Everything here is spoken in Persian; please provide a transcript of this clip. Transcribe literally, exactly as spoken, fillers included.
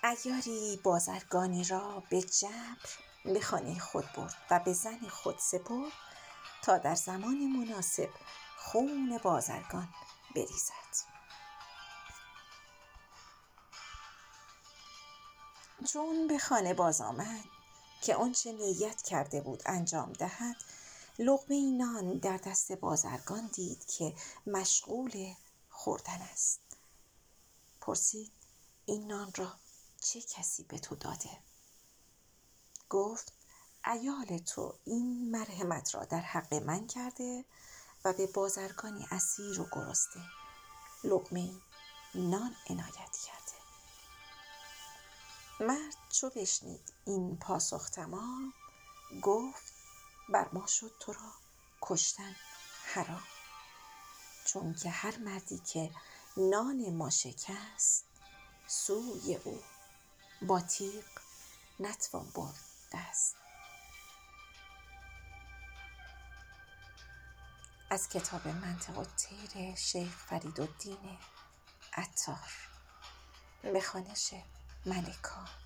عیاری بازرگانی را به جبر به خانه خود برد و به زن خود سپرد تا در زمان مناسب خون بازرگان بریزد. چون به خانه باز آمد که آنچه نیت کرده بود انجام دهد، لقمه نان در دست بازرگان دید که مشغول خوردن است. پرسید این نان را چه کسی به تو داده؟ گفت عیال تو این مرحمت را در حق من کرده و به بازرگانی اسیر و گرسنه لقمه نان عنایت کرده. مرد چو بشنید این پاسخ تمام، گفت بر ما شد تو را کشتن حرام، چون که هر مردی که نان ما شکست سوی او با تیغ نتوان برد دست. از کتاب منطق الطیر شیخ فریدالدین عطار به خوانش ملکا.